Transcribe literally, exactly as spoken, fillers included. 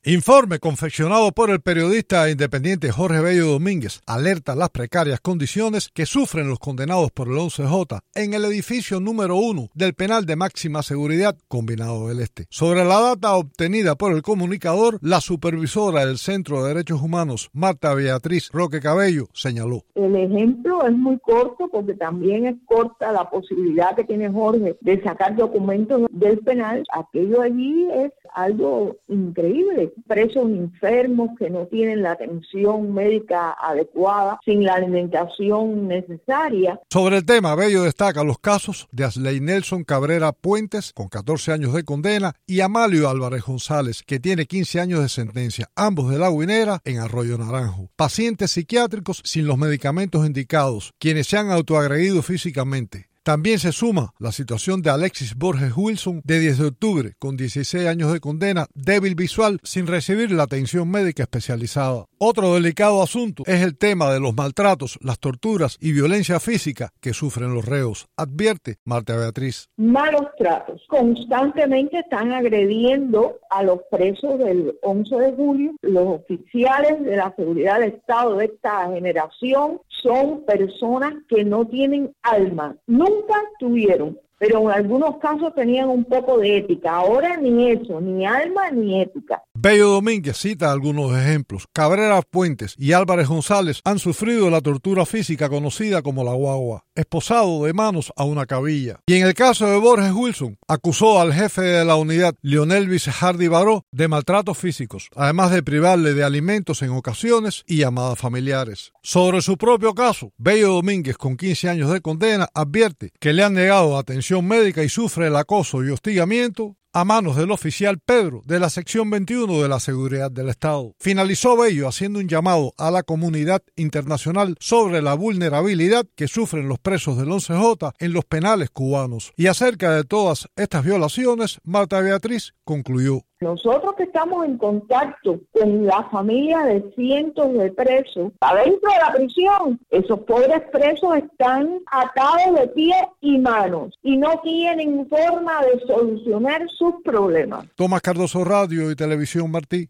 Informe confeccionado por el periodista independiente Jorge Bello Domínguez alerta las precarias condiciones que sufren los condenados por el once J en el edificio número uno del penal de máxima seguridad Combinado del Este. Sobre la data obtenida por el comunicador, la supervisora del Centro de Derechos Humanos, Marta Beatriz Roque Cabello, señaló: el ejemplo es muy corto porque también es corta la posibilidad que tiene Jorge de sacar documentos del penal. Aquello allí es algo increíble. Presos enfermos que no tienen la atención médica adecuada, sin la alimentación necesaria. Sobre el tema, Bello destaca los casos de Asley Nelson Cabrera Puentes, con catorce años de condena, y Amalio Álvarez González, que tiene quince años de sentencia, ambos de La Guinera, en Arroyo Naranjo. Pacientes psiquiátricos sin los medicamentos indicados, quienes se han autoagredido físicamente. También se suma la situación de Alexis Borges Wilson, de diez de octubre, con dieciséis años de condena, débil visual, sin recibir la atención médica especializada. Otro delicado asunto es el tema de los maltratos, las torturas y violencia física que sufren los reos, advierte Marta Beatriz. Malos tratos. Constantemente están agrediendo a los presos del once de julio. Los oficiales de la seguridad del Estado de esta generación son personas que no tienen alma. Nunca tuvieron, pero en algunos casos tenían un poco de ética. Ahora ni eso, ni alma ni ética. Bello Domínguez cita algunos ejemplos. Cabrera Puentes y Álvarez González han sufrido la tortura física conocida como la guagua, esposado de manos a una cabilla. Y en el caso de Borges Wilson, acusó al jefe de la unidad, Lionel Vicejardi Baró, de maltratos físicos, además de privarle de alimentos en ocasiones y llamadas familiares. Sobre su propio caso, Bello Domínguez, con quince años de condena, advierte que le han negado atención médica y sufre el acoso y hostigamiento a manos del oficial Pedro de la sección veintiuno de la Seguridad del Estado. Finalizó Bello haciendo un llamado a la comunidad internacional sobre la vulnerabilidad que sufren los presos del once J en los penales cubanos. Y acerca de todas estas violaciones, Marta Beatriz concluyó: nosotros que estamos en contacto con la familia de cientos de presos adentro de la prisión, esos pobres presos están atados de pies y manos y no tienen forma de solucionar sus problemas. Tomás Cardoso, Radio y Televisión Martí.